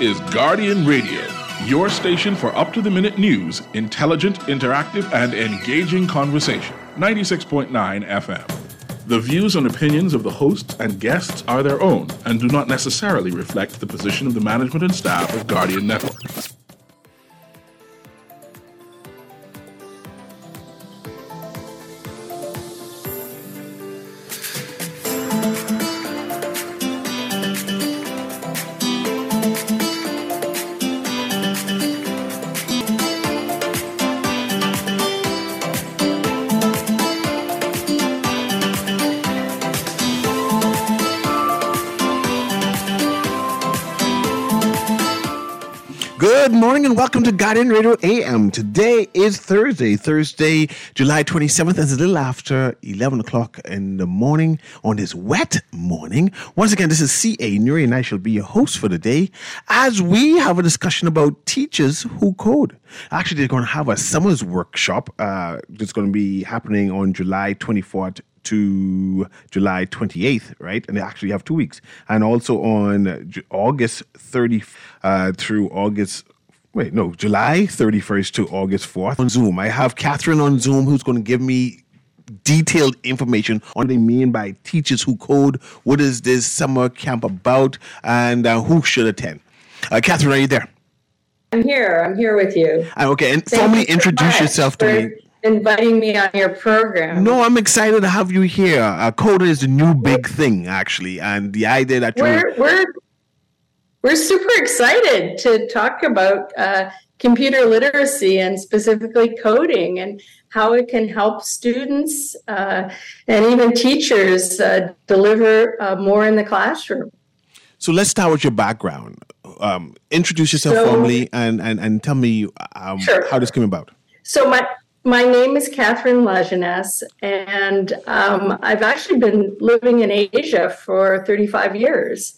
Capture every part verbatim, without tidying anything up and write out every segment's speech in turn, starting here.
is Guardian Radio, your station for up-to-the-minute news, intelligent, interactive, and engaging conversation. ninety-six point nine F M. The views and opinions of the hosts and guests are their own and do not necessarily reflect the position of the management and staff of Guardian Network. Good morning and welcome to Guardian Radio A M. Today is Thursday, Thursday, July twenty-seventh. It's a little after eleven o'clock in the morning on this wet morning. Once again, this is C A Nuri and I shall be your host for the day as we have a discussion about teachers who code. Actually, they're going to have a summer's workshop uh, that's going to be happening on July twenty-fourth to July twenty-eighth, right? And they actually have two weeks. And also on August thirtieth uh, through August, wait, no, July thirty-first to August fourth on Zoom. I have Catherine on Zoom who's going to give me detailed information on what they mean by teachers who code, what is this summer camp about, and uh, who should attend. Uh, Catherine, are you there? I'm here. I'm here with you. Uh, okay, and Thank formally you introduce so yourself to me. Inviting me on your program. No, I'm excited to have you here. Uh, coding is the new big thing, actually, and the idea that we're we're we're super excited to talk about uh, computer literacy and specifically coding and how it can help students uh, and even teachers uh, deliver uh, more in the classroom. So let's start with your background. Um, introduce yourself so, formally and, and, and tell me um, sure. how this came about. So my my name is Catherine Lajeunesse, and um, I've actually been living in Asia for thirty-five years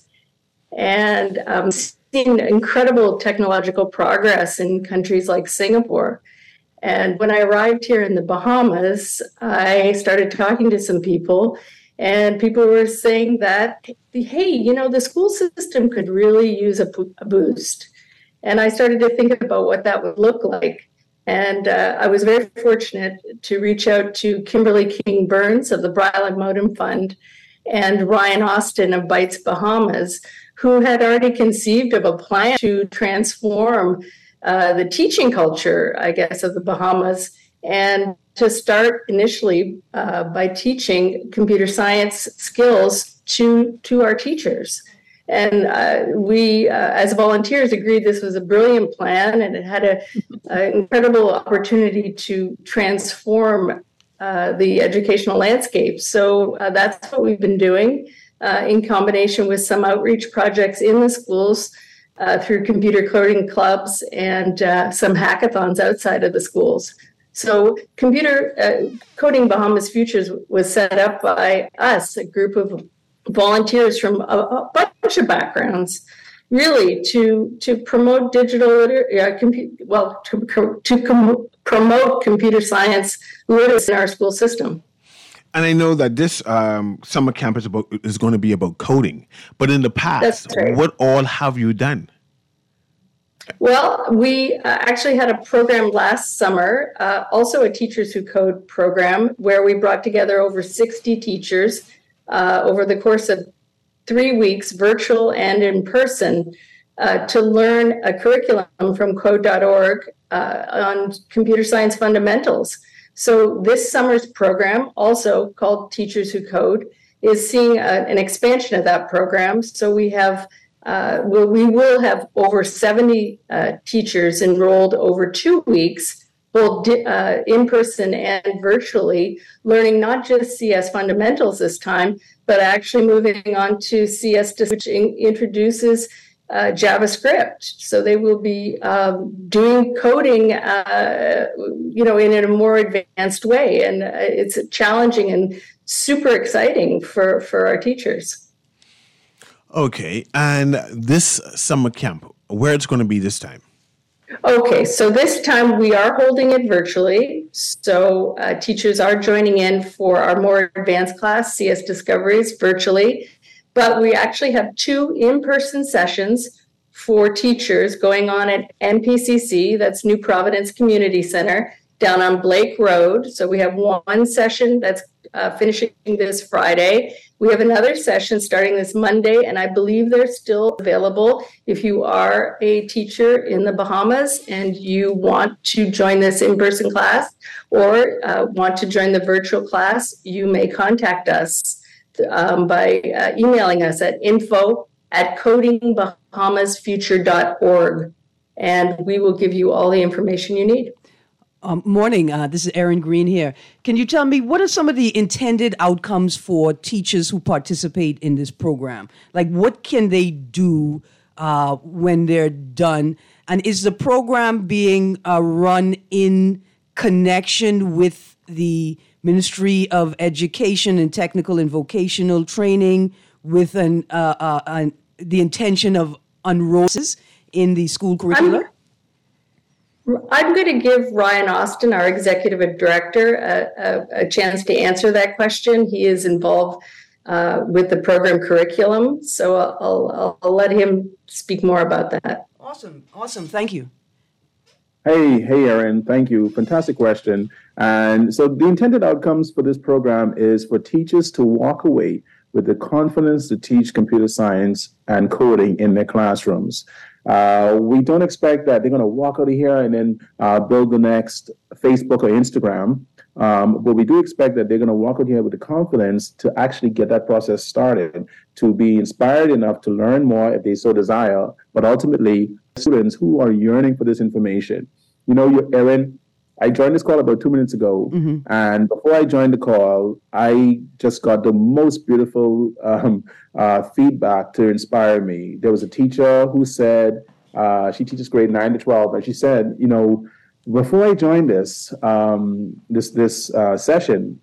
and um, seen incredible technological progress in countries like Singapore. And when I arrived here in the Bahamas, I started talking to some people, and people were saying that, hey, you know, the school system could really use a, a boost. And I started to think about what that would look like. And uh, I was very fortunate to reach out to Kimberly King Burns of the Briley Modem Fund and Ryan Austin of Bytes Bahamas, who had already conceived of a plan to transform uh, the teaching culture, I guess, of the Bahamas, and to start initially uh, by teaching computer science skills to, to our teachers. And uh, we, uh, as volunteers, agreed this was a brilliant plan, and it had an incredible opportunity to transform uh, the educational landscape. So uh, that's what we've been doing uh, in combination with some outreach projects in the schools uh, through computer coding clubs and uh, some hackathons outside of the schools. So Computer uh, Coding Bahamas Futures was set up by us, a group of volunteers from a, a bunch of backgrounds, really to to promote digital liter- uh, compu- well to to com- promote computer science literacy in our school system. And I know that this um, summer camp is about is going to be about coding, but in the past, right. What all have you done? Well, we uh, actually had a program last summer, uh, also a Teachers Who Code program, where we brought together over sixty teachers uh, over the course of three weeks, virtual and in person, uh, to learn a curriculum from code dot org uh, on computer science fundamentals. So this summer's program, also called Teachers Who Code, is seeing a, an expansion of that program. So we have Uh, we'll, we will have over seventy uh, teachers enrolled over two weeks, both di- uh, in person and virtually, learning not just C S fundamentals this time, but actually moving on to C S, which in- introduces uh, JavaScript. So they will be um, doing coding, uh, you know, in a more advanced way, and uh, it's challenging and super exciting for for our teachers. Okay, and this summer camp, where it's going to be this time? Okay, so this time we are holding it virtually. So uh, teachers are joining in for our more advanced class, C S Discoveries, virtually. But we actually have two in-person sessions for teachers going on at N P C C, that's New Providence Community Center, down on Blake Road. So we have one session that's uh, finishing this Friday. We have another session starting this Monday, and I believe they're still available. If you are a teacher in the Bahamas and you want to join this in-person class or uh, want to join the virtual class, you may contact us um, by uh, emailing us at info at coding bahamas future dot org, and we will give you all the information you need. Um, morning, uh, this is Erin Green here. Can you tell me what are some of the intended outcomes for teachers who participate in this program? Like, what can they do uh, when they're done? And is the program being uh, run in connection with the Ministry of Education and Technical and Vocational Training with an, uh, uh, an, the intention of enrolling in the school curricula? I'm- I'm going to give Ryan Austin, our executive director, a, a, a chance to answer that question. He is involved uh, with the program curriculum, so I'll, I'll, I'll let him speak more about that. Awesome, awesome. Thank you. Hey, hey, Erin. Thank you. Fantastic question. And so the intended outcomes for this program is for teachers to walk away with the confidence to teach computer science and coding in their classrooms. Uh, we don't expect that they're going to walk out of here and then uh, build the next Facebook or Instagram. Um, but we do expect that they're going to walk out here with the confidence to actually get that process started, to be inspired enough to learn more if they so desire, but ultimately students who are yearning for this information. You know, you, Erin, I joined this call about two minutes ago, mm-hmm. and before I joined the call, I just got the most beautiful um, uh, feedback to inspire me. There was a teacher who said, uh, she teaches grade nine to twelve, and she said, you know, before I joined this um, this this uh, session,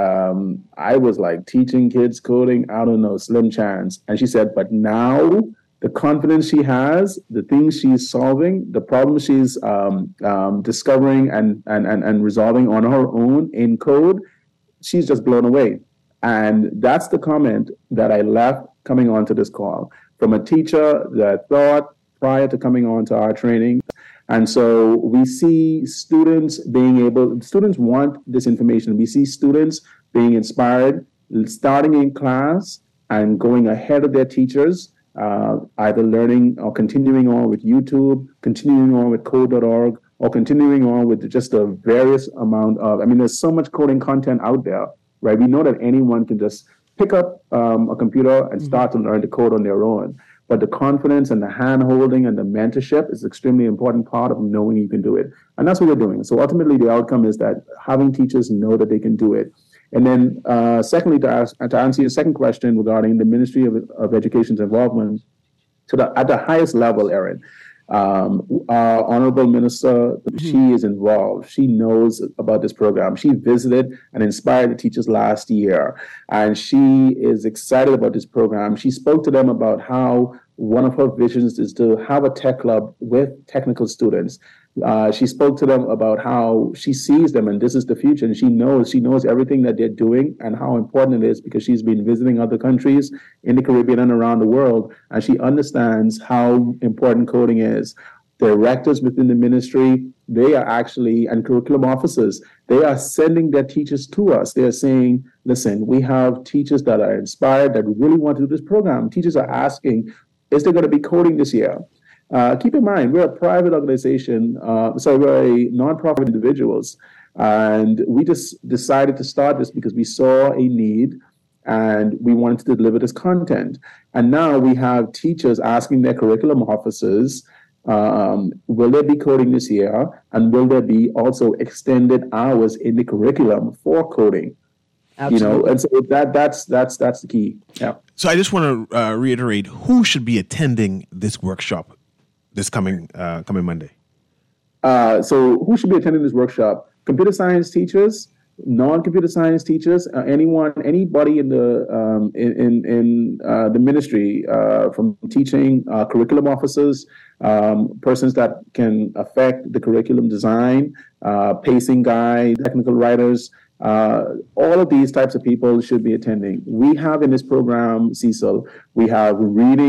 um, I was like teaching kids coding, I don't know, slim chance. And she said, but now the confidence she has, the things she's solving, the problems she's um, um, discovering and, and, and, and resolving on her own in code, she's just blown away. And that's the comment that I left coming onto this call from a teacher that thought prior to coming on to our training. And so we see students being able, students want this information. We see students being inspired, starting in class and going ahead of their teachers, Uh, either learning or continuing on with YouTube, continuing on with code dot org, or continuing on with just a various amount of, I mean, there's so much coding content out there, right? We know that anyone can just pick up um, a computer and start mm-hmm. to learn to code on their own. But the confidence and the hand-holding and the mentorship is an extremely important part of knowing you can do it. And that's what we're doing. So ultimately, the outcome is that having teachers know that they can do it. And then uh, secondly, to, ask, to answer your second question regarding the Ministry of, of Education's involvement, so that at the highest level, Erin, um, our Honorable Minister, mm-hmm. she is involved. She knows about this program. She visited and inspired the teachers last year, and she is excited about this program. She spoke to them about how one of her visions is to have a tech club with technical students. Uh, she spoke to them about how she sees them and this is the future, and she knows she knows everything that they're doing and how important it is because she's been visiting other countries in the Caribbean and around the world, and she understands how important coding is. Directors within the ministry, they are actually, and curriculum officers, they are sending their teachers to us. They're saying, listen, we have teachers that are inspired, that really want to do this program. Teachers are asking, is there going to be coding this year? Uh, keep in mind, we're a private organization, uh, so we're a nonprofit individuals, and we just decided to start this because we saw a need and we wanted to deliver this content. And now we have teachers asking their curriculum officers, um, will there be coding this year? And will there be also extended hours in the curriculum for coding? Absolutely. You know, and so that that's that's that's the key. Yeah. So I just want to uh, reiterate, who should be attending this workshop this coming uh, coming Monday? Uh, so who should be attending this workshop? Computer science teachers, non-computer science teachers, uh, anyone, anybody in the um, in in, in uh, the ministry, uh, from teaching, uh, curriculum officers, um, persons that can affect the curriculum design, uh, pacing guide, technical writers. Uh, all of these types of people should be attending. We have in this program, Cecil, we have reading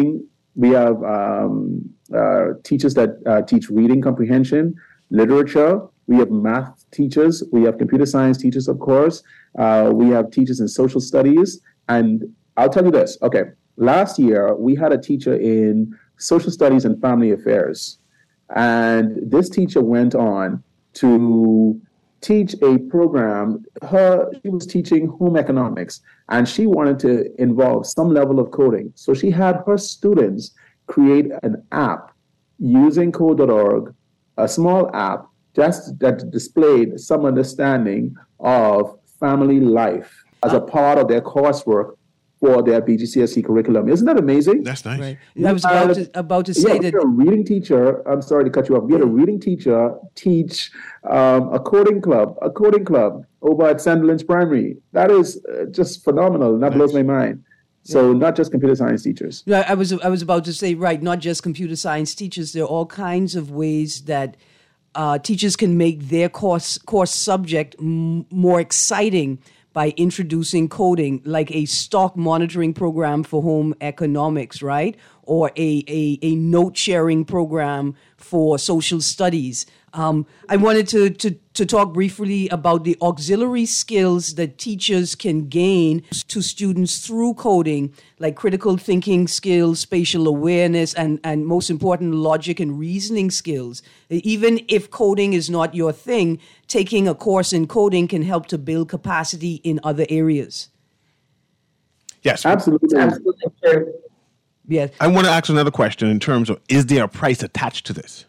We have um, uh, teachers that uh, teach reading comprehension, literature. We have math teachers. We have computer science teachers, of course. Uh, we have teachers in social studies. And I'll tell you this. Okay, last year we had a teacher in social studies and family affairs. And this teacher went on to teach a program. Her, she was teaching home economics, and she wanted to involve some level of coding. So she had her students create an app using code dot org, a small app just that displayed some understanding of family life as a part of their coursework for their B G C S E curriculum. Isn't that amazing? That's nice. Right. I was about to, about to say yeah, that. We had a reading teacher, I'm sorry to cut you off. We had a reading teacher teach um, a coding club, a coding club over at Sandilands Primary. That is uh, just phenomenal. And that nice. blows my mind. So yeah. Not just computer science teachers. Yeah, I was I was about to say, right, not just computer science teachers. There are all kinds of ways that uh, teachers can make their course course subject m- more exciting by introducing coding, like a stock monitoring program for home economics, right? Or a, a, a note-sharing program for social studies. Um, I wanted to, to, to talk briefly about the auxiliary skills that teachers can gain to students through coding, like critical thinking skills, spatial awareness, and, and most important, logic and reasoning skills. Even if coding is not your thing, taking a course in coding can help to build capacity in other areas. Yes. Absolutely. Absolutely true. Yes. I want to ask another question in terms of, is there a price attached to this?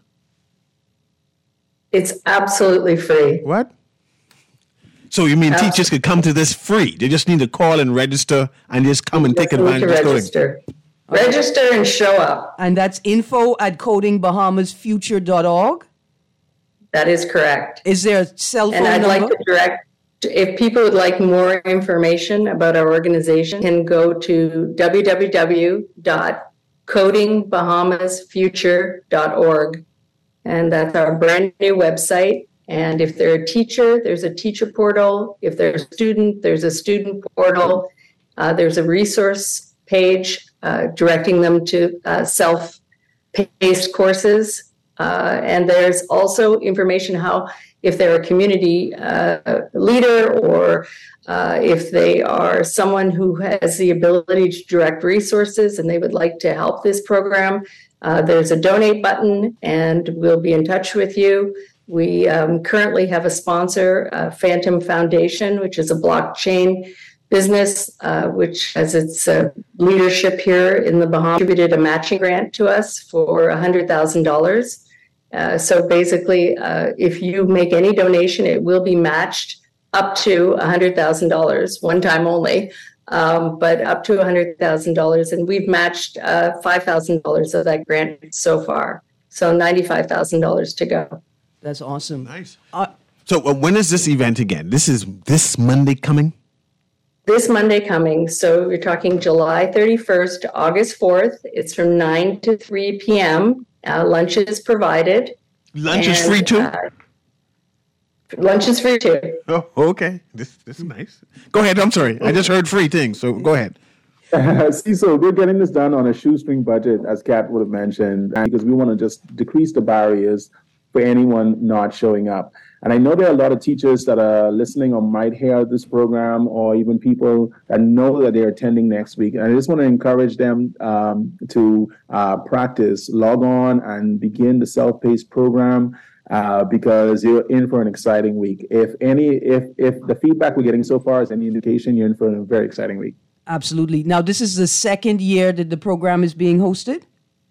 It's absolutely free. What? So you mean Absolutely. Teachers could come to this free? They just need to call and register and just come and take advantage of register. coding? Register and show up. And that's info at coding bahamas future dot org? That is correct. Is there a cell phone and I'd number? like to direct, if people would like more information about our organization, can go to w w w dot coding bahamas future dot org. And that's our brand new website. And if they're a teacher, there's a teacher portal. If they're a student, there's a student portal. Uh, there's a resource page uh, directing them to uh, self-paced courses. Uh, and there's also information how, if they're a community uh, leader or uh, if they are someone who has the ability to direct resources and they would like to help this program, Uh, there's a donate button, and we'll be in touch with you. We um, currently have a sponsor, uh, Phantom Foundation, which is a blockchain business, uh, which has its uh, leadership here in the Bahamas, contributed a matching grant to us for one hundred thousand dollars. Uh, so basically, uh, if you make any donation, it will be matched up to one hundred thousand dollars, one time only. Um, but up to one hundred thousand dollars. And we've matched uh, five thousand dollars of that grant so far. So ninety-five thousand dollars to go. That's awesome. Nice. Uh, so uh, when is this event again? This is this Monday coming? This Monday coming. So we're talking July thirty-first to August fourth. It's from nine to three p.m. Uh, lunch is provided. Lunch and, is free too? Uh, lunch is free too. Oh, okay. This this is nice. Go ahead. I'm sorry. I just heard free things. So go ahead. See, so we're getting this done on a shoestring budget, as Kat would have mentioned, because we want to just decrease the barriers for anyone not showing up. And I know there are a lot of teachers that are listening or might hear this program, or even people that know that they're attending next week. And I just want to encourage them um, to uh, practice, log on and begin the self-paced program. Uh, because you're in for an exciting week. If any, if if the feedback we're getting so far is any indication, you're in for a very exciting week. Absolutely. Now, this is the second year that the program is being hosted?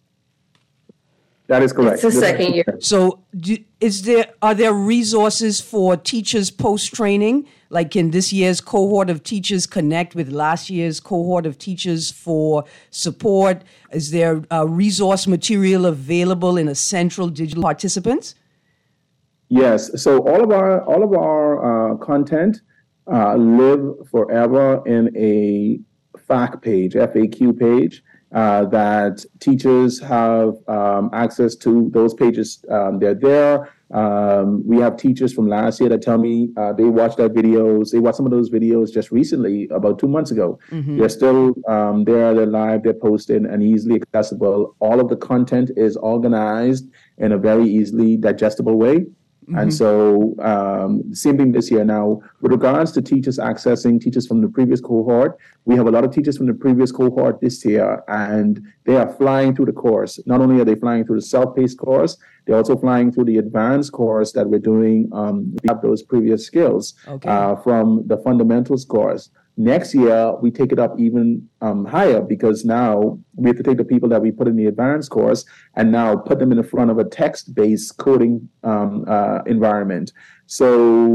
That is correct. It's the This second is- year. So, do, is there are there resources for teachers post training? Like, can this year's cohort of teachers connect with last year's cohort of teachers for support? Is there uh, resource material available in a central digital participants? Yes. So all of our all of our uh, content uh, live forever in a F A Q page, F A Q page. uh, that teachers have um, access to those pages. Um, they're there. Um, we have teachers from last year that tell me uh, they watched our videos. They watched some of those videos just recently, about two months ago. Mm-hmm. They're still um, there, they're live, they're posted and easily accessible. All of the content is organized in a very easily digestible way. Mm-hmm. And so, um, same thing this year. Now, with regards to teachers accessing teachers from the previous cohort, we have a lot of teachers from the previous cohort this year, and they are flying through the course. Not only are they flying through the self-paced course, they're also flying through the advanced course that we're doing. Um, we have those previous skills okay. uh, from the fundamentals course. Next year, we take it up even um, higher, because now we have to take the people that we put in the advanced course and now put them in the front of a text-based coding um, uh, environment. So,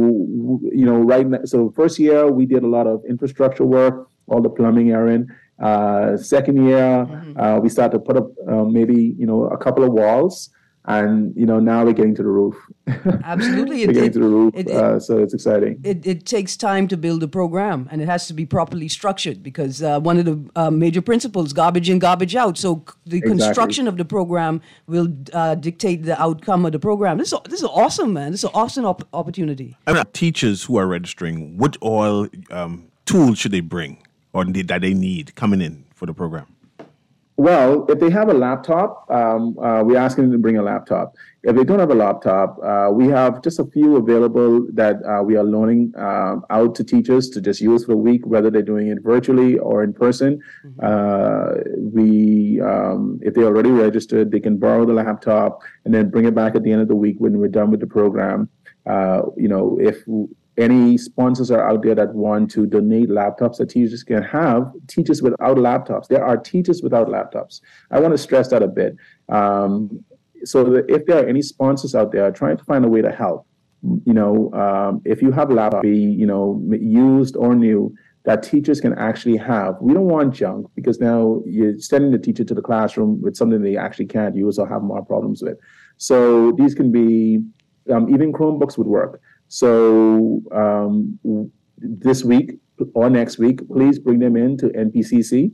you know, right now, so first year, we did a lot of infrastructure work, all the plumbing, Aaron. Uh, second year, mm-hmm. uh, we started to put up uh, maybe, you know, a couple of walls. And, you know, now we're getting to the roof. Absolutely. we're it, getting it, to the roof, it, it, uh, so it's exciting. It, it takes time to build a program, and it has to be properly structured, because uh, one of the uh, major principles, garbage in, garbage out. So the exactly. construction of the program will uh, dictate the outcome of the program. This is, this is awesome, man. This is an awesome op- opportunity. I mean, teachers who are registering, what all um, tools should they bring or that they need coming in for the program? Well, if they have a laptop, um, uh, we're asking them to bring a laptop. If they don't have a laptop, uh, we have just a few available that uh, we are loaning uh, out to teachers to just use for the week, whether they're doing it virtually or in person. Mm-hmm. Uh, we, um, if they're already registered, they can borrow the laptop and then bring it back at the end of the week when we're done with the program. Uh, you know, if any sponsors are out there that want to donate laptops that teachers can have, teachers without laptops. There are teachers without laptops. I want to stress that a bit. Um, so that if there are any sponsors out there trying to find a way to help, you know, um, if you have a laptop, be, you know, used or new, that teachers can actually have. We don't want junk, because now you're sending the teacher to the classroom with something they actually can't use or have more problems with. So these can be, um, even Chromebooks would work. So um, this week or next week, please bring them in to N P C C.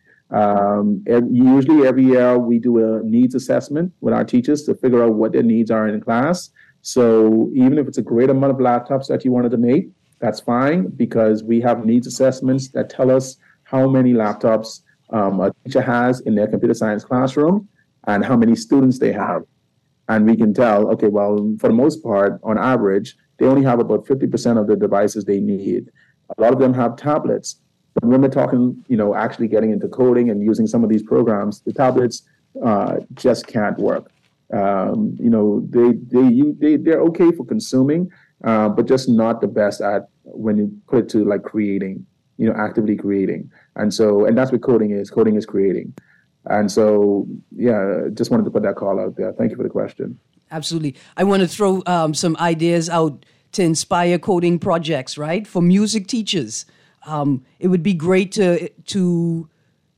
Um, and usually every year we do a needs assessment with our teachers to figure out what their needs are in class. So even if it's a great amount of laptops that you want to donate, that's fine, because we have needs assessments that tell us how many laptops um, a teacher has in their computer science classroom and how many students they have. And we can tell, okay, well, for the most part, on average, they only have about fifty percent of the devices they need. A lot of them have tablets. But when we're talking, you know, actually getting into coding and using some of these programs, the tablets uh, just can't work. Um, you know, they they you, they they're okay for consuming, uh, but just not the best at when you put it to like creating, you know, actively creating. And so, and that's what coding is. Coding is creating. And so, yeah, just wanted to put that call out there. Thank you for the question. Absolutely. I want to throw um, some ideas out to inspire coding projects, right? For music teachers. Um, it would be great to to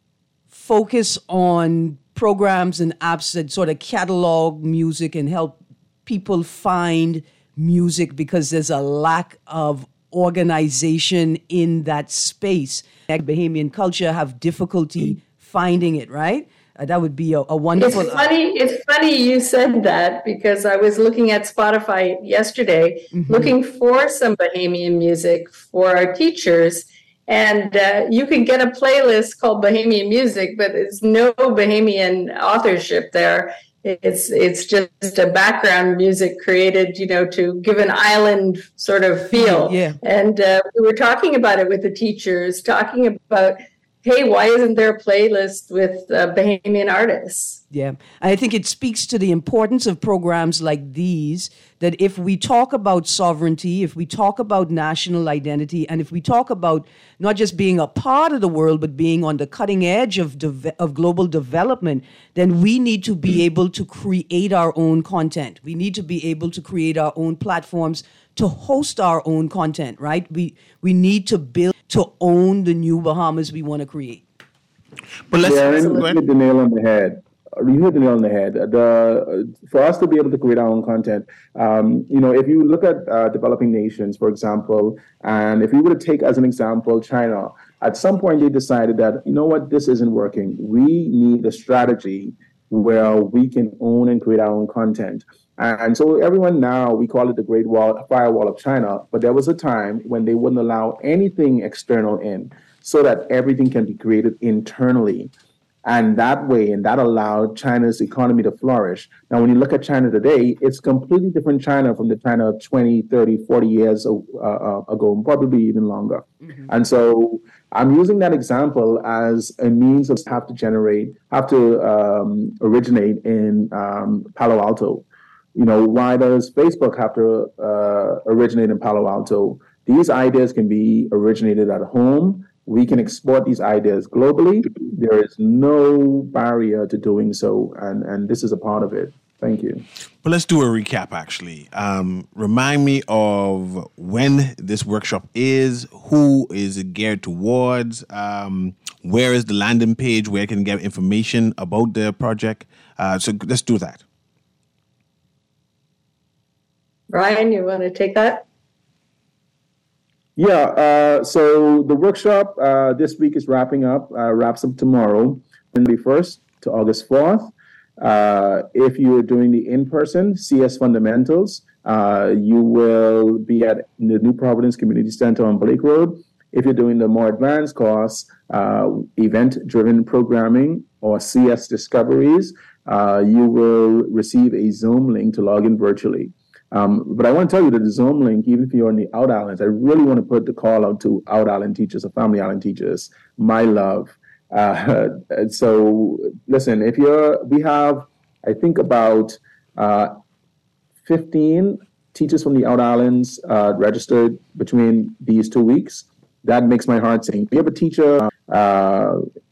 focus on programs and apps that sort of catalog music and help people find music, because there's a lack of organization in that space. Bahamian culture have difficulty finding it, right? Uh, that would be a, a wonderful... It's funny, it's funny you said that, because I was looking at Spotify yesterday, mm-hmm. looking for some Bahamian music for our teachers. And uh, you can get a playlist called Bahamian Music, but it's no Bahamian authorship there. It's it's just a background music created, you know, to give an island sort of feel. Yeah. And uh, we were talking about it with the teachers, talking about, hey, why isn't there a playlist with uh, Bahamian artists? Yeah, I think it speaks to the importance of programs like these, that if we talk about sovereignty, if we talk about national identity, and if we talk about not just being a part of the world, but being on the cutting edge of de- of global development, then we need to be able to create our own content. We need to be able to create our own platforms to host our own content, right? We we need to build, to own the new Bahamas we want to create. But let's yeah, hit the nail on the head. You hit the nail on the head. The, for us to be able to create our own content, um, you know, if you look at uh, developing nations, for example, and if we were to take as an example China, At some point, they decided that, you know what, this isn't working. We need a strategy where we can own and create our own content. And so everyone now, we call it the Great Wall, Firewall of China, but there was a time when they wouldn't allow anything external in so that everything can be created internally. And that way, and that allowed China's economy to flourish. Now, when you look at China today, it's completely different China from the China of twenty, thirty, forty years uh, uh, ago, probably even longer. Mm-hmm. And so I'm using that example as a means of have to generate, have to um, originate in um, Palo Alto. You know, why does Facebook have to uh, originate in Palo Alto? These ideas can be originated at home. We can export these ideas globally. There is no barrier to doing so, and, and this is a part of it. Thank you. But let's do a recap, actually. Um, remind me of when this workshop is, who is it geared towards, um, where is the landing page where I can get information about the project. Uh, so let's do that. Ryan, you want to take that? Yeah, uh, so the workshop uh, this week is wrapping up, uh, wraps up tomorrow, twenty-first to August fourth. Uh, if you're doing the in-person C S Fundamentals, uh, you will be at the New Providence Community Center on Blake Road. If you're doing the more advanced course, uh, event-driven programming or C S Discoveries, uh, you will receive a Zoom link to log in virtually. Um, but I want to tell you that the Zoom link, even if you're on the Out Islands, I really want to put the call out to Out Island teachers or Family Island teachers. My love. Uh, so listen, if you're, we have, I think about uh, fifteen teachers from the Out Islands uh, registered between these two weeks. That makes my heart sing. We have a teacher uh,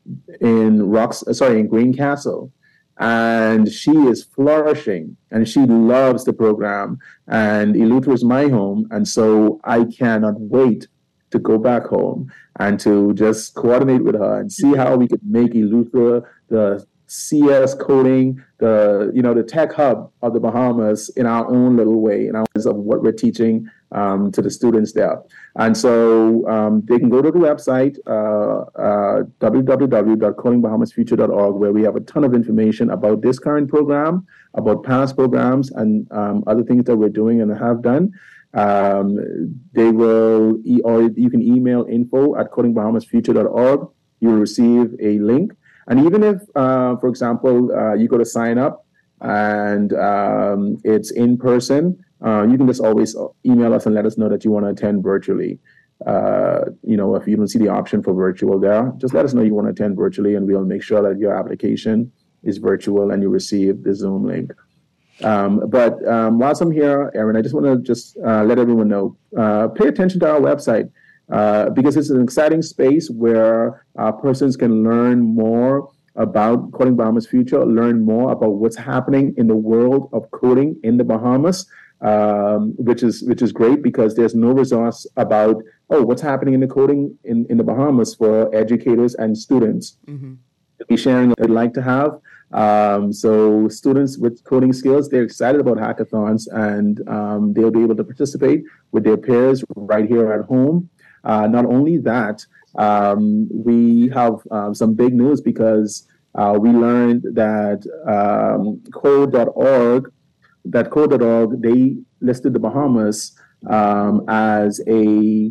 in Rocks, sorry, in Greencastle. And she is flourishing and she loves the program. And Eleuthera is my home. And so I cannot wait to go back home and to just coordinate with her and see how we could make Eleuthera the C S coding, the, you know, the tech hub of the Bahamas in our own little way, in our ways of what we're teaching um, to the students there. And so um, they can go to the website, uh, uh, w w w dot coding bahamas future dot org, where we have a ton of information about this current program, about past programs, and um, other things that we're doing and have done. Um, they will, e- or you can email info at coding bahamas future dot org. You'll receive a link. And even if, uh, for example, uh, you go to sign up and um, it's in person, uh, you can just always email us and let us know that you want to attend virtually. Uh, you know, if you don't see the option for virtual there, just let us know you want to attend virtually and we'll make sure that your application is virtual and you receive the Zoom link. Um, but um, whilst I'm here, Aaron, I just want to just uh, let everyone know, uh, pay attention to our website. Uh, because it's an exciting space where uh, persons can learn more about Coding Bahamas Future, learn more about what's happening in the world of coding in the Bahamas, um, which is which is great because there's no resource about, oh, what's happening in the coding in, in the Bahamas for educators and students. Mm-hmm. To be sharing what they'd like to have. Um, so students with coding skills, they're excited about hackathons and um, they'll be able to participate with their peers right here at home. Uh, not only that, um, we have um, some big news because uh, we learned that um, code dot org, that code dot org, they listed the Bahamas um, as a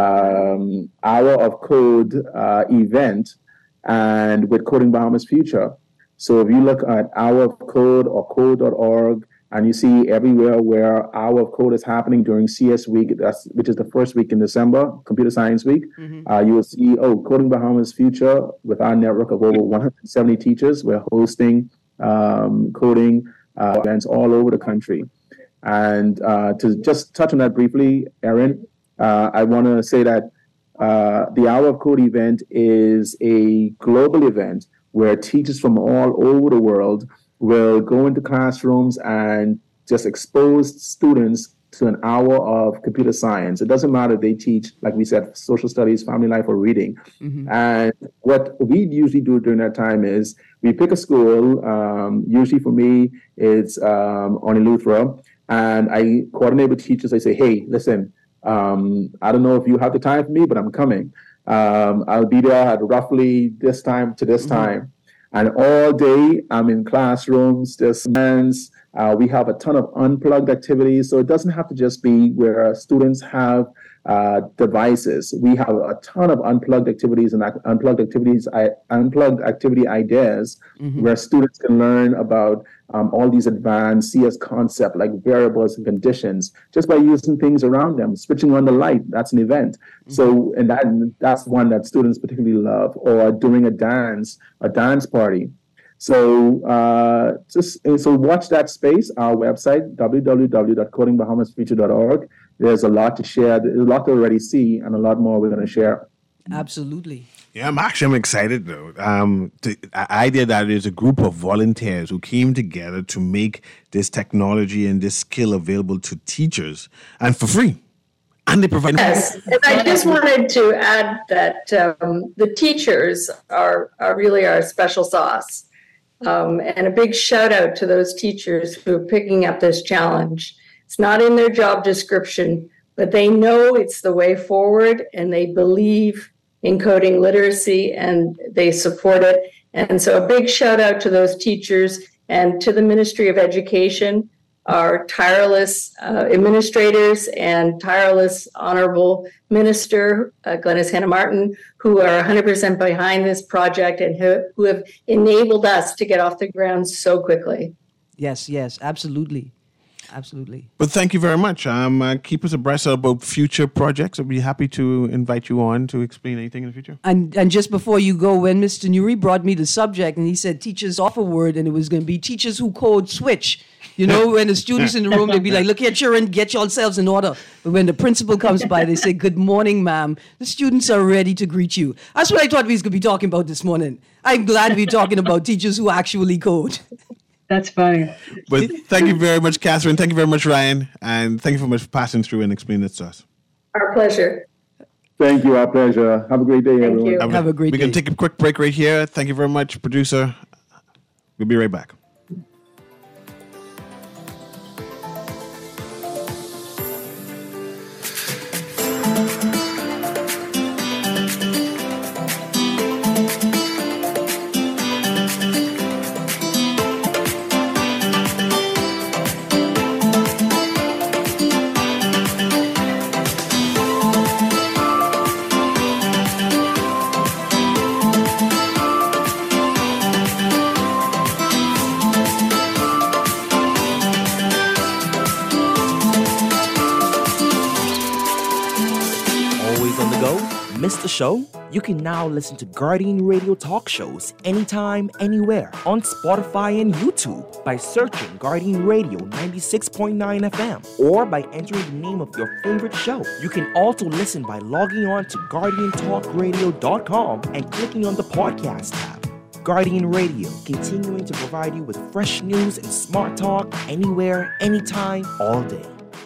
um, hour of code uh, event, and with Coding Bahamas Future. So if you look at Hour of Code or code dot org, and you see everywhere where Hour of Code is happening during C S Week, that's, which is the first week in December, Computer Science Week, mm-hmm. uh, you will see, oh, Coding Bahamas Future, with our network of over one hundred seventy teachers, we're hosting um, coding uh, events all over the country. And uh, to just touch on that briefly, Aaron, uh, I want to say that uh, the Hour of Code event is a global event where teachers from all over the world will go into classrooms and just expose students to an hour of computer science. It doesn't matter if they teach, like we said, social studies, family life, or reading. Mm-hmm. And what we usually do during that time is we pick a school. Um, usually for me, it's um, on Eleuthera. And I coordinate with teachers. I say, hey, listen, um, I don't know if you have the time for me, but I'm coming. Um, I'll be there at roughly this time to this mm-hmm. time. And all day, I'm in classrooms, there's events. Uh, we have a ton of unplugged activities. So it doesn't have to just be where students have uh, devices. We have a ton of unplugged activities and unplugged activities, I, unplugged activity ideas mm-hmm. where students can learn about um, all these advanced C S concepts like variables and conditions just by using things around them. Switching on the light, that's an event. Mm-hmm. So, and that that's one that students particularly love. Or during a dance, a dance party. So uh, just so watch that space. Our website, w w w dot coding bahamas future dot org. There's a lot to share. There's a lot to already see, and a lot more we're going to share. Absolutely. Yeah, I'm actually I'm excited though. Um, the idea that there's a group of volunteers who came together to make this technology and this skill available to teachers and for free. And they provide. Yes, and I just wanted to add that um, the teachers are, are really our special sauce. Um, and a big shout out to those teachers who are picking up this challenge. It's not in their job description, but they know it's the way forward and they believe in coding literacy and they support it. And so a big shout out to those teachers and to the Ministry of Education, our tireless uh, administrators and tireless Honorable Minister uh, Glenys Hanna Martin, who are one hundred percent behind this project and who, who have enabled us to get off the ground so quickly. Yes, yes, absolutely. Absolutely. But thank you very much. Um, uh, keep us abreast about future projects. I'll be happy to invite you on to explain anything in the future. And and just before you go, when Mister Nuri brought me the subject and he said teachers off a word and it was going to be teachers who code switch. You know, when the students in the room, they'd be like, look here, children, get yourselves in order. But when the principal comes by, they say, good morning, ma'am. The students are ready to greet you. That's what I thought we was going to be talking about this morning. I'm glad we're talking about teachers who actually code. That's funny. But thank you very much, Catherine. Thank you very much, Ryan. And thank you very much for passing through and explaining this to us. Our pleasure. Thank you. Our pleasure. Have a great day, Thank everyone. you. Have a great we day. We can take a quick break right here. Thank you very much, producer. We'll be right back. Missed the show? You can now listen to Guardian Radio talk shows anytime, anywhere on Spotify and YouTube by searching Guardian Radio ninety-six point nine F M or by entering the name of your favorite show. You can also listen by logging on to guardian talk radio dot com and clicking on the podcast tab. Guardian Radio, continuing to provide you with fresh news and smart talk anywhere, anytime, all day.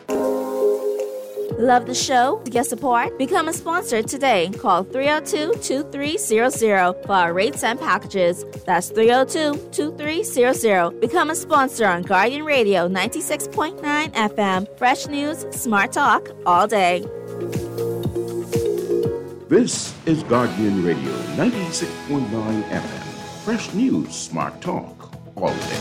Love the show? To get support? Become a sponsor today. Call three oh two, two three zero zero for our rates and packages. That's three oh two, two three zero zero. Become a sponsor on Guardian Radio ninety-six point nine F M. Fresh news, smart talk, all day. This is Guardian Radio ninety-six point nine F M. Fresh news, smart talk, all day.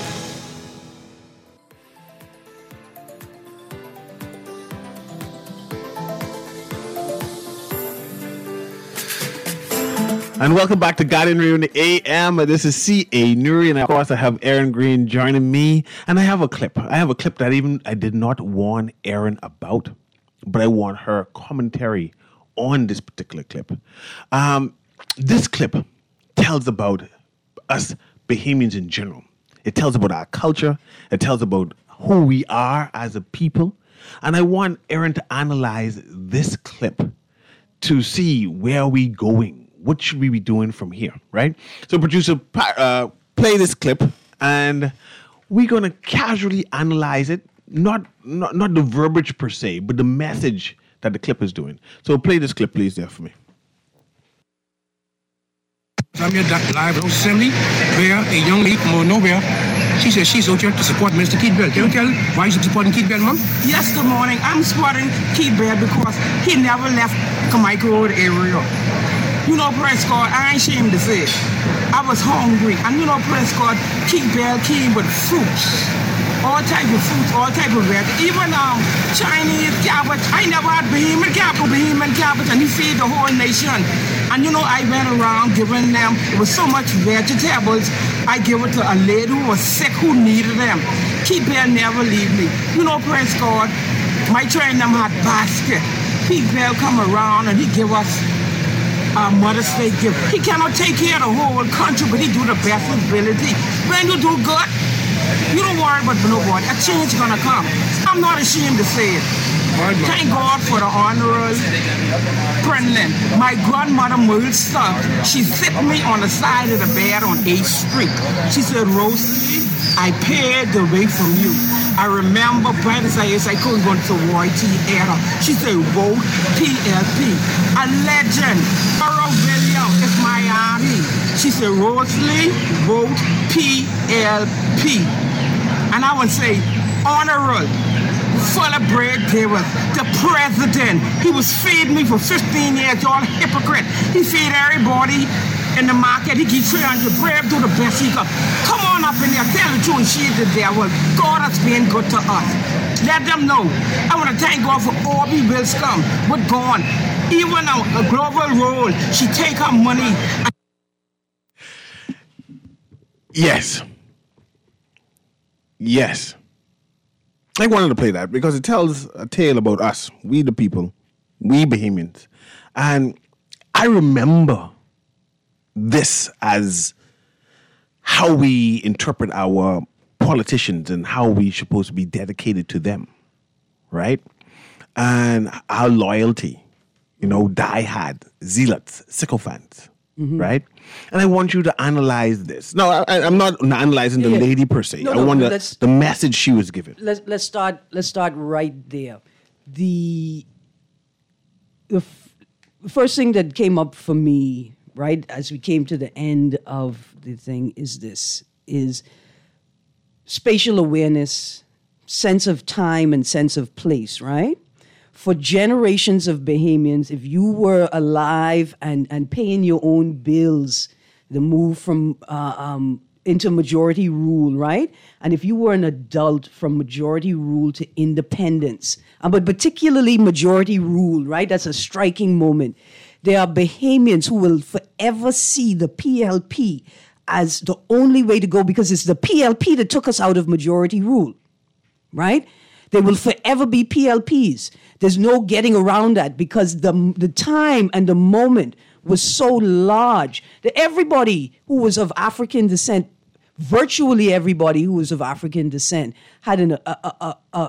And welcome back to Guardian Radio A M. This is C A. Nuri, and of course I have Aaron Green joining me. And I have a clip. I have a clip that even I did not warn Aaron about, but I want her commentary on this particular clip. Um, this clip tells about us Bahamians in general. It tells about our culture. It tells about who we are as a people. And I want Aaron to analyze this clip to see where we going. What should we be doing from here, right? So, producer, uh, play this clip, and we're going to casually analyze it, not, not not the verbiage per se, but the message that the clip is doing. So, play this clip, please, there for me. I'm here at the Live Assembly, where a young lady from nowhere, she says she's out here to support Mister Keith Bell. Can you tell why you're supporting Keith Bell, Mom? Yes, good morning. I'm supporting Keith Bell because he never left Carmichael Road area. You know, praise God, I ain't ashamed to say it. I was hungry. And you know, praise God, Keith Bell came with fruits. All type of fruits, all type of veg. Even um, Chinese cabbage. I never had Bahamian cabbage, Bahamian cabbage, and he feed the whole nation. And you know, I went around giving them, it was so much vegetables, I give it to a lady who was sick, who needed them. Keith Bell never leave me. You know, praise God, my train them had basket. Keith Bell come around and he give us a Mother's Day gift. He cannot take care of the whole country, but he do the best of his ability. When you do good, you don't worry about nobody. A change gonna come. I'm not ashamed to say it. Thank God for the honorable Brennan. My grandmother Melissa, she sit me on the side of the bed on eighth street. She said, Rosalie, I paid the way from you. I remember Brandon says I couldn't go to Y T era. She said, vote P L P. A legend. Earl Williams is my auntie. She said, Rosalie, vote P L P. And I would say, honorable, full of bread, they was the president. He was feeding me for fifteen years, y'all hypocrite. He feed everybody in the market. He gives three hundred bread, do the best he could. Come on up in there, tell the truth, she's the devil. God has been good to us. Let them know. I want to thank God for Orbie Wilscombe, but gone. Even a, a global role, she take her money. Yes. Yes. I wanted to play that because it tells a tale about us, we the people, we Bahamians. And I remember this as how we interpret our politicians and how we're supposed to be dedicated to them, right? And our loyalty, you know, diehard, zealots, sycophants, mm-hmm. right? And I want you to analyze this. No, I, I'm not analyzing the yeah. lady per se. No, I no, want the, the message she was given. Let's let's start. Let's start right there. The the f- first thing that came up for me, right, as we came to the end of the thing, is this: is spatial awareness, sense of time, and sense of place, right? For generations of Bahamians, if you were alive and, and paying your own bills, the move from uh, um, into majority rule, right? And if you were an adult from majority rule to independence, uh, but particularly majority rule, right? That's a striking moment. There are Bahamians who will forever see the P L P as the only way to go because it's the P L P that took us out of majority rule, right? They will forever be P L Ps. There's no getting around that because the the time and the moment was so large that everybody who was of African descent, virtually everybody who was of African descent, had an a, a, a, a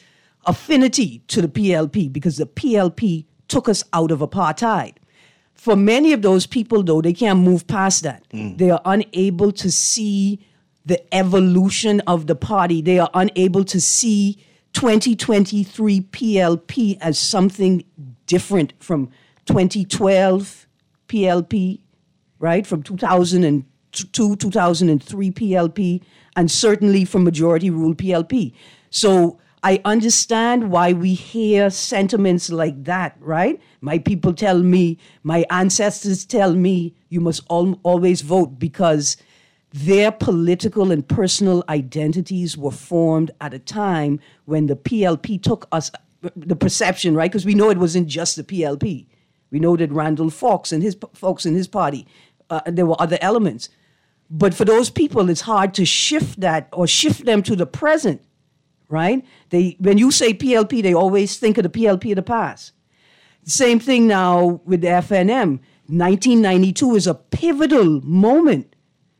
affinity to the P L P because the P L P took us out of apartheid. For many of those people, though, they can't move past that. Mm. They are unable to see the evolution of the party. They are unable to see twenty twenty-three P L P as something different from twenty twelve P L P, right? From two thousand two, two thousand three P L P, and certainly from majority rule P L P. So I understand why we hear sentiments like that, right? My people tell me, my ancestors tell me, you must al- always vote because their political and personal identities were formed at a time when the P L P took us, the perception, right? Because we know it wasn't just the P L P. We know that Randall Fox and his folks in his party, uh, there were other elements. But for those people, it's hard to shift that or shift them to the present, right? They, when you say P L P, they always think of the P L P of the past. Same thing now with the F N M. nineteen ninety-two is a pivotal moment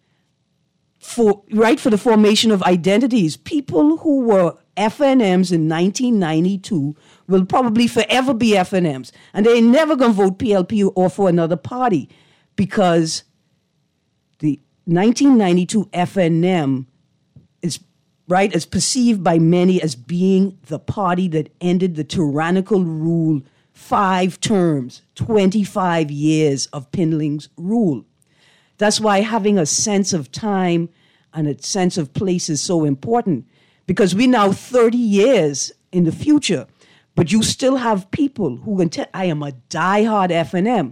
for, right, for the formation of identities. People who were F N Ms in nineteen ninety-two will probably forever be F N Ms. And they're never going to vote P L P or for another party because the nineteen ninety-two F N M is, right, is perceived by many as being the party that ended the tyrannical rule, five terms, twenty-five years of Pindling's rule. That's why having a sense of time and a sense of place is so important, because we're now thirty years in the future, but you still have people who can tell, I am a diehard F N M.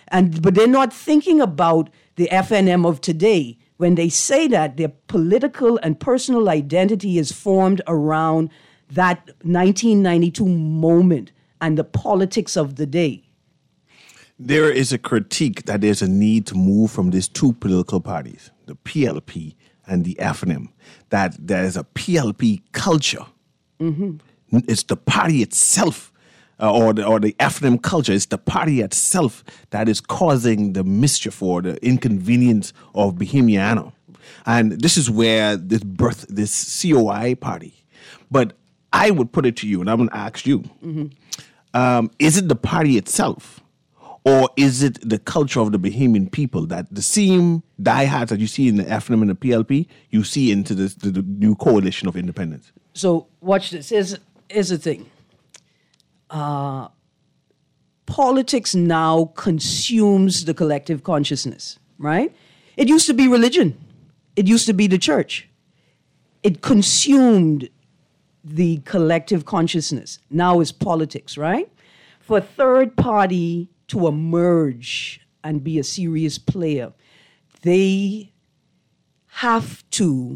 And but they're not thinking about the F N M of today. When they say that, their political and personal identity is formed around that nineteen ninety-two moment and the politics of the day. There is a critique that there's a need to move from these two political parties, the P L P and the F N M, that there's a P L P culture. Mm-hmm. It's the party itself, uh, or, the, or the F N M culture. It's the party itself that is causing the mischief or the inconvenience of Bohemiano. And this is where this birth, this C O I party. But I would put it to you, and I'm going to ask you, mm-hmm. um, is it the party itself? Or is it the culture of the Bahamian people that the same diehards that you see in the F N M and the P L P, you see into this, the, the new coalition of independence? So watch this. Here's, here's the thing. Uh, politics now consumes the collective consciousness, right? It used to be religion. It used to be the church. It consumed the collective consciousness. Now it's politics, right? For a third party to emerge and be a serious player, they have to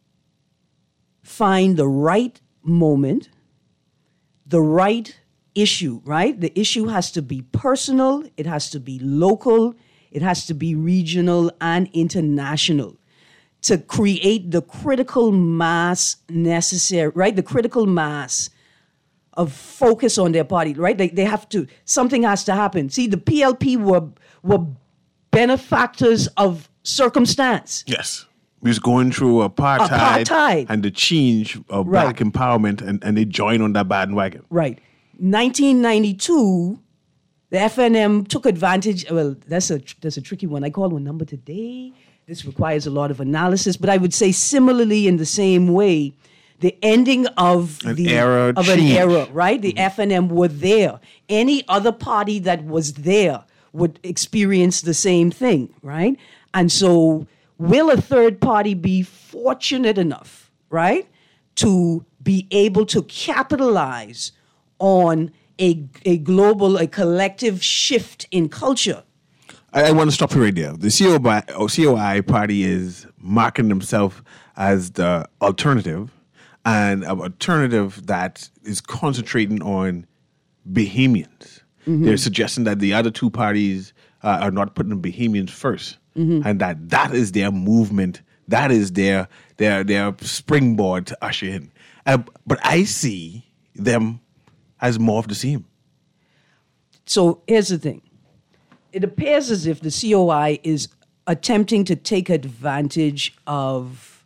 find the right moment, the right issue, right? The issue has to be personal, it has to be local, it has to be regional and international to create the critical mass necessary, right? The critical mass of focus on their party, right? They, they have to, something has to happen. See, the P L P were, were benefactors of circumstance. Yes. We was going through apartheid, apartheid. and the change of Right. black empowerment, and, and they joined on that bandwagon. Right. nineteen ninety-two, the F N M took advantage. Well, that's a that's a tricky one. I called one number today. This requires a lot of analysis, but I would say similarly in the same way, the ending of An the era of change. an era, right? The F N M were there. Any other party that was there would experience the same thing, right? And so, will a third party be fortunate enough, right, to be able to capitalize on a a global, a collective shift in culture? I, I want to stop you right there. The C O I, or C O I party is marking themselves as the alternative, and an alternative that is concentrating on Bahamians. Mm-hmm. They're suggesting that the other two parties uh, are not putting Bahamians first, mm-hmm. and that that is their movement, that is their their their springboard to usher in. Uh, but I see them as more of the same. So here's the thing. It appears as if the C O I is attempting to take advantage of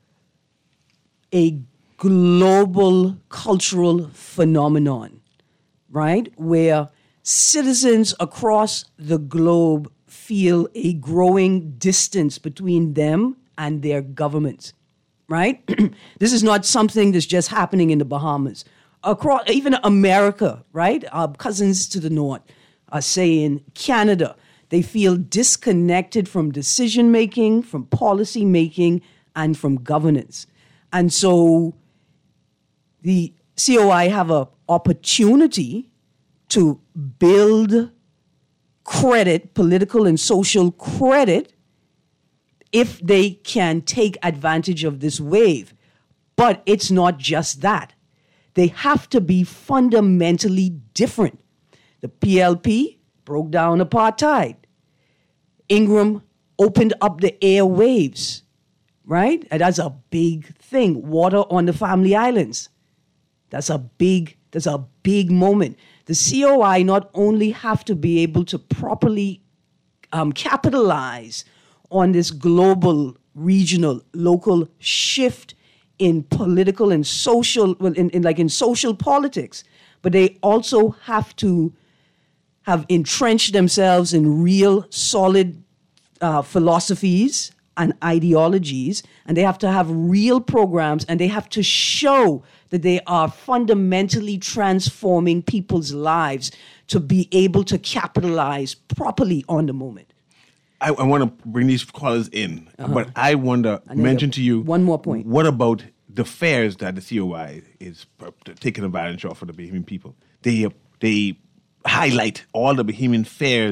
a global cultural phenomenon, right? Where citizens across the globe feel a growing distance between them and their governments, right? This is not something that's just happening in the Bahamas. Across, even America, right? Our cousins to the north are saying Canada, they feel disconnected from decision making, from policy making, and from governance. And so the C O I have an opportunity to build credit, political and social credit, if they can take advantage of this wave. But it's not just that. They have to be fundamentally different. The P L P broke down apartheid. Ingram opened up the airwaves, right? And that's a big thing. Water on the Family Islands. That's a big, that's a big moment. The C O I not only have to be able to properly um, capitalize on this global, regional, local shift in political and social, well, in, in like in social politics, but they also have to have entrenched themselves in real, solid uh, philosophies and ideologies, and they have to have real programs, and they have to show that they are fundamentally transforming people's lives to be able to capitalize properly on the moment. I, I want to bring these callers in, uh-huh. but I want to mention to you one more point. What about the fairs that the C O I is taking advantage of for the Bahamian people? They they highlight all the Bahamian fairs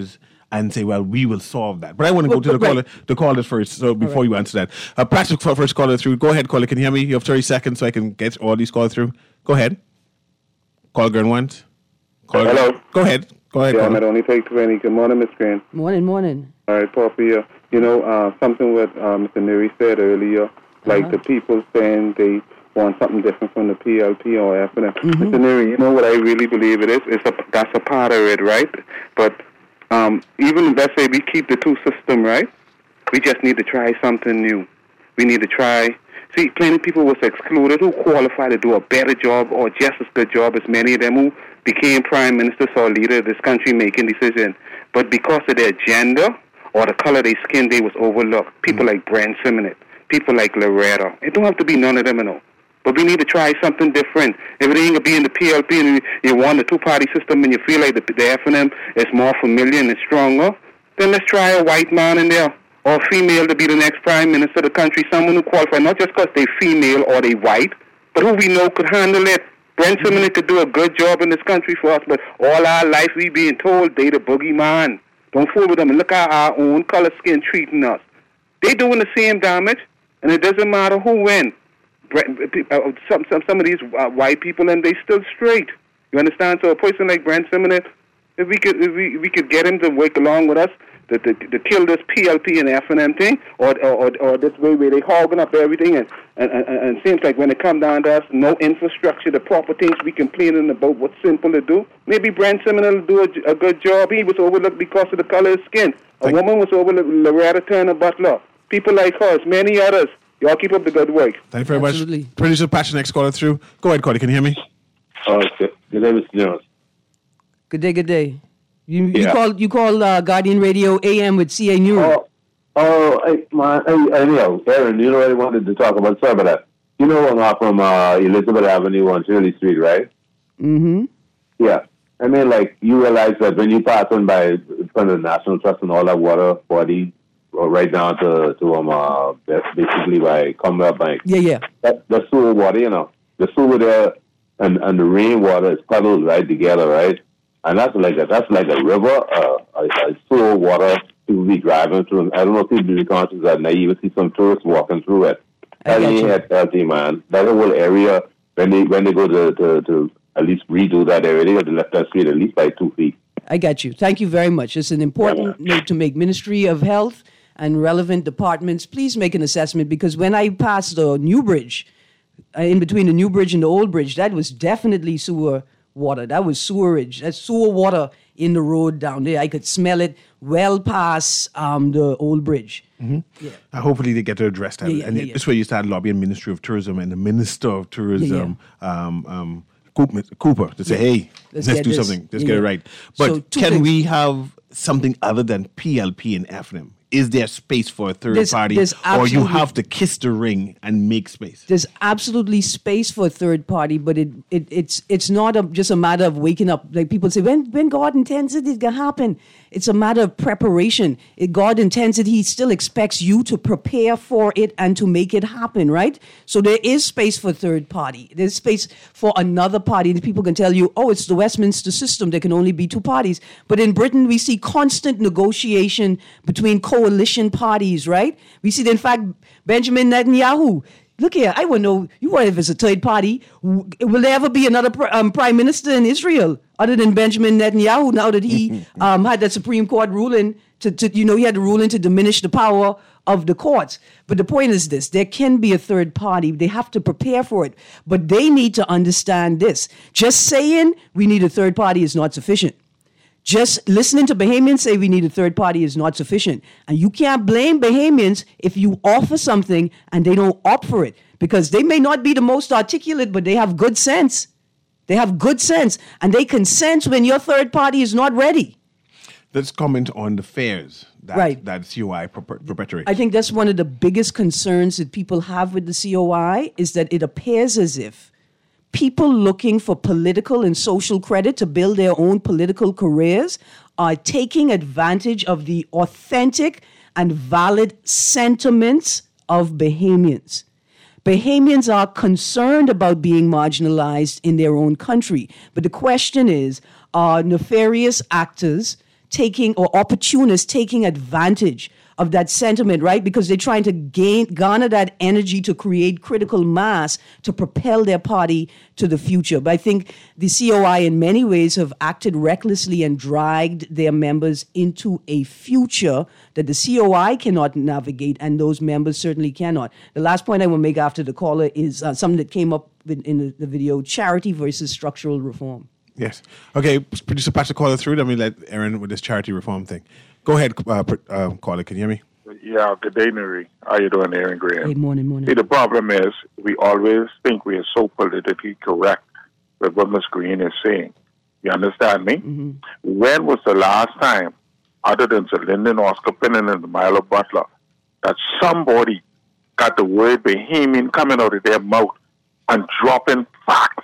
and say, well, we will solve that. But I want to Well, go to the right. caller, the callers first. So before you answer that, uh, practice for first caller through. Go ahead, caller. Can you hear me? You have thirty seconds so I can get all these calls through. Go ahead. Call Green once. Call Hello. Go ahead. Go ahead. Yeah, caller. I'm at only take twenty. Good morning, Miss Green. Morning, morning. All right, Poppy. Uh, you know, uh, something what uh, Mister Neary said earlier, like Uh-huh. the people saying they want something different from the P L P or F N M. Mm-hmm. Mister Neary, you know what I really believe it is? It's a, that's a part of it, right? But um, even, let's say we keep the two system, right? We just need to try something new. We need to try... See, plenty of people was excluded who qualified to do a better job or just as good job as many of them who became prime ministers or leader of this country making decisions. But because of their gender or the color of their skin, they was overlooked. People like Brent Simonette, people like Loretta. It don't have to be none of them, you know. But we need to try something different. If it ain't going to be in the P L P and you, you want a two-party system and you feel like the, the F N M is more familiar and stronger, then let's try a white man in there or a female to be the next prime minister of the country, someone who qualifies, not just because they're female or they white, but who we know could handle it. Brent Simonette could do a good job in this country for us, but all our life we being told they the boogeyman. Don't fool with them and look how our own color skin treating us. They doing the same damage, and it doesn't matter who wins. Some, some, some of these uh, white people, and they still straight. You understand? So a person like Brent Simonette, if we could, if we, if we could get him to work along with us, to, to, to kill this P L P and F N M thing, or or, or this way where they hogging up everything, and, and, and, and it seems like when it come down to us, no infrastructure, the proper things we complaining about what's simple to do. Maybe Brent Simonette will do a, a good job. He was overlooked because of the color of his skin. A Thank woman was overlooked, Loretta Turner Butler. People like her, many others. Y'all keep up the good work. Thank you very Absolutely. much. Producer Patch, next caller through. Go ahead, caller. Can you hear me? Oh, okay. Good day, Mister Jones. Good day, good day. You you Yeah. call you call uh, Guardian Radio A M with C A News. Oh, oh, hey, my, hey, anyhow, Aaron, you know what I wanted to talk about? Sorry about that. You know I'm off from uh, Elizabeth Avenue on Shirley Street, right? Mm-hmm. Yeah. I mean, like, you realize that when you pass on by in front of the National Trust and all that water body, or right down to, to um, uh, basically by Commonwealth Bank, Yeah, yeah. that, the sewer water, you know, the sewer there and, and the rainwater is puddled right together, right? And that's like a, that's like a river, uh, a, a sewer water people be driving through. I don't know if people be conscious of that. And I even see some tourists walking through it. I That got ain't you. that healthy, man. That whole area, when they when they go to, to, to at least redo that area, they have to left that street at least by two feet. I got you. Thank you very much. It's an important Yeah. note to make. Ministry of Health and relevant departments, please make an assessment, because when I passed the new bridge, uh, in between the new bridge and the old bridge, that was definitely sewer water. That was sewerage. That's sewer water in the road down there. I could smell it well past um, the old bridge. Uh, hopefully they get to address that. Yeah, yeah, and yeah, it- yeah. this way you start lobbying Ministry of Tourism and the Minister of Tourism, Um, um, Cooper, Cooper to say, Yeah. hey, Let's let's, get do this. something. Let's Yeah, get it yeah. right. But So, two can things. we have something other than P L P and F N M? Is there space for a third There's- party? there's Or you absolutely- have to kiss the ring and make space? There's absolutely space for a third party, but it, it it's it's not a, just a matter of waking up. Like people say, when when God intends it, it's gonna happen. It's a matter of preparation. If God intends it, He still expects you to prepare for it and to make it happen, right? So there is space for third party. There's space for another party. And people can tell you, oh, it's the Westminster system. There can only be two parties. But in Britain, we see constant negotiation between coalition parties, right? We see, that, in fact, Benjamin Netanyahu. Look here, I want to know, you wonder if it's a third party. W- Will there ever be another pr- um, prime minister in Israel other than Benjamin Netanyahu now that he um, had that Supreme Court ruling to, to, you know, he had the ruling to diminish the power of the courts. But the point is this, there can be a third party. They have to prepare for it. But they need to understand this. Just saying we need a third party is not sufficient. Just listening to Bahamians say we need a third party is not sufficient. And you can't blame Bahamians if you offer something and they don't opt for it, because they may not be the most articulate, but they have good sense. They have good sense, and they can sense when your third party is not ready. Let's comment on the fares that, Right. that C O I perpe- perpetuates. I think that's one of the biggest concerns that people have with the C O I, is that it appears as if people looking for political and social credit to build their own political careers are taking advantage of the authentic and valid sentiments of Bahamians. Bahamians are concerned about being marginalized in their own country. But the question is, are nefarious actors taking, or opportunists taking advantage of that sentiment, right? Because they're trying to gain, garner that energy to create critical mass to propel their party to the future. But I think the C O I in many ways have acted recklessly and dragged their members into a future that the C O I cannot navigate, and those members certainly cannot. The last point I will make after the caller is uh, something that came up in, in the, the video: charity versus structural reform. Yes. Okay, producer Patrick, call it through. Let me let Aaron with this charity reform thing. Go ahead, uh, uh, caller. Can you hear me? Yeah, good day, Nuri. How you doing, Aaron Graham? Good morning, morning. See, the problem is we always think we are so politically correct with what Miz Green is saying. You understand me? Mm-hmm. When was the last time, other than Sir Lyndon Oscar Pinnon and Milo Butler, that somebody got the word Bahamian coming out of their mouth and dropping facts,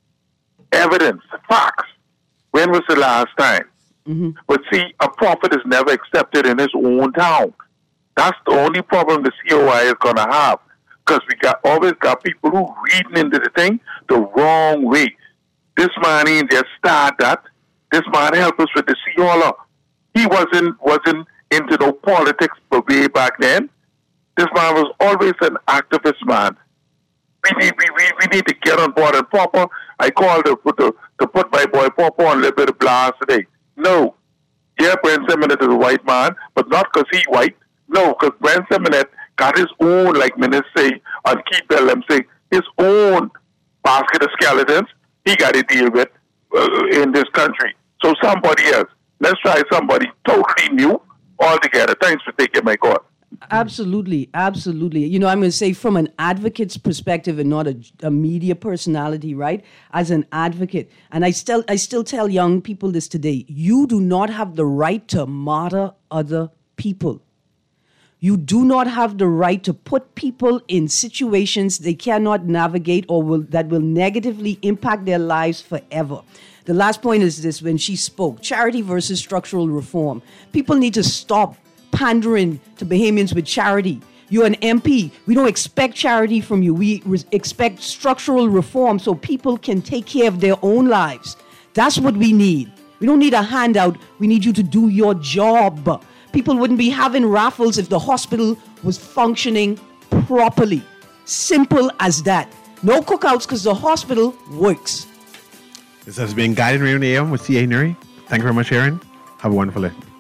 evidence, facts? When was the last time? Mm-hmm. But see, a prophet is never accepted in his own town. That's the only problem the C O I is going to have. Because we got always got people who reading into the thing the wrong way. This man ain't just start that. This man helped us with the C O L. He wasn't wasn't into no politics but way back then. This man was always an activist man. We need we, we, we need to get on board. And Papa, I called to put the, to put my boy Papa on a little bit of blast today. No. Yeah, Brent Simonet is a white man, but not because he white. No, because Brent Simonet got his own, like Minister say, on Keith Bellem say, his own basket of skeletons he got to deal with uh, in this country. So somebody else. Let's try somebody totally new altogether. Thanks for taking my call. Absolutely, absolutely. You know, I'm going to say from an advocate's perspective and not a, a media personality, right? As an advocate, and I still, I still tell young people this today: you do not have the right to martyr other people. You do not have the right to put people in situations they cannot navigate or will, that will negatively impact their lives forever. The last point is this: when she spoke, charity versus structural reform. People need to stop pandering to Bahamians with charity. You're an M P. We don't expect charity from you. We re- expect structural reform so people can take care of their own lives. That's what we need. We don't need a handout. We need you to do your job. People wouldn't be having raffles if the hospital was functioning properly. Simple as that. No cookouts because the hospital works. This has been Guiding Radio A M with C A Nuri. Thank you very much, Aaron. Have a wonderful day.